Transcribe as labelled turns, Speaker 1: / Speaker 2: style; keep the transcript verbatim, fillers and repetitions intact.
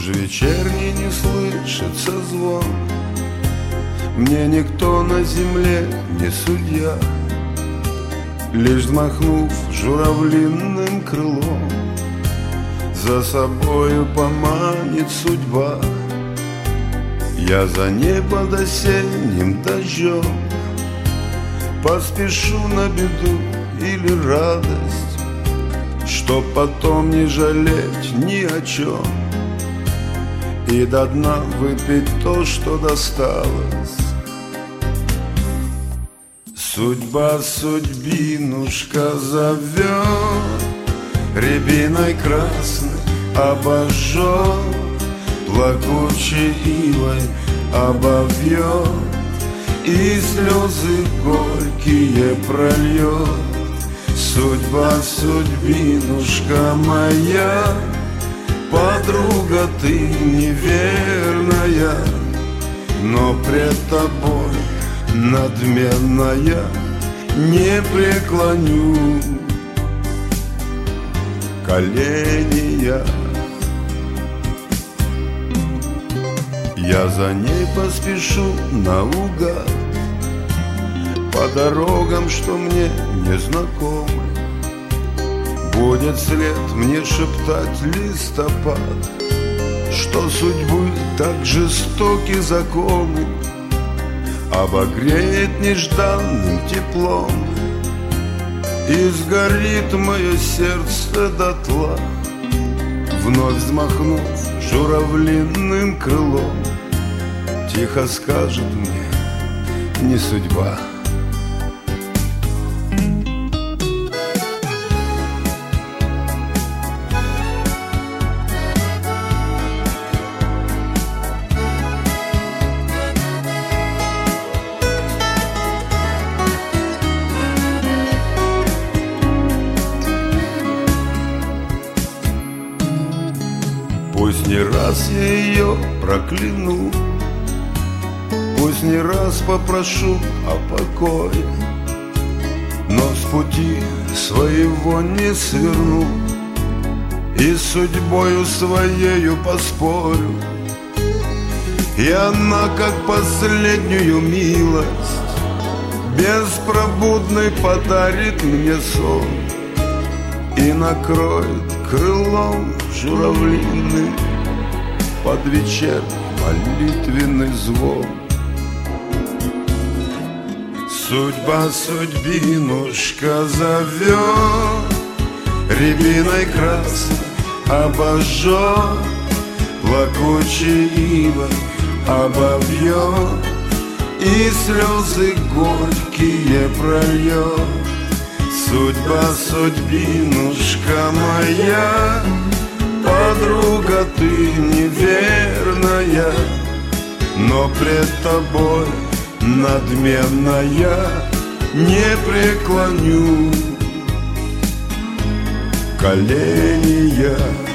Speaker 1: Уж вечерний не слышится звон, мне никто на земле не судья, лишь взмахнув журавлиным крылом, за собою поманит судьба. Я за ней под осенним дождем поспешу на беду или радость, чтоб потом не жалеть ни о чем и до дна выпить то, что досталось. Судьба судьбинушка зовет, рябиной красной обожжет, плакучей ивой обовьет и слезы горькие прольет. Судьба судьбинушка моя, подруга ты неверная, но пред тобой надменная не преклоню колени я. Я за ней поспешу наугад по дорогам, что мне не знакомы. Будет след мне шептать листопад, что судьбы так жестоки законы, обогреет нежданным теплом и сгорит мое сердце дотла, вновь взмахнув журавлиным крылом. Тихо скажет мне: не судьба. Пусть не раз я ее прокляну, пусть не раз попрошу о покое, но с пути своего не сверну и с судьбою своею поспорю. И она, как последнюю милость, беспробудный подарит мне сон и накроет крылом журавлиным под вечерний молитвенный звон. Судьба судьбинушка зовет, рябиной красной обожжет, плакучей ивой обовьет и слезы горькие прольет. Судьба судьбинушка моя, подруга ты неверная, но пред тобой надменная не преклоню колени я.